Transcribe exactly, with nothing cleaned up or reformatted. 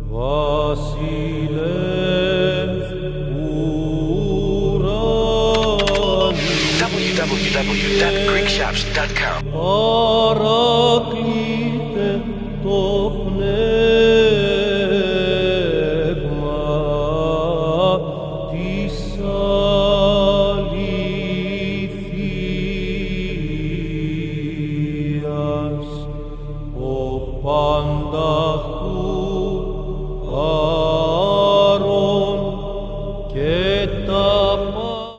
Βασιλεύ ουράνιου double-u double-u double-u dot greek shops dot com παρακλεῖτε το πνεύμα της αληθείας, ο πάντα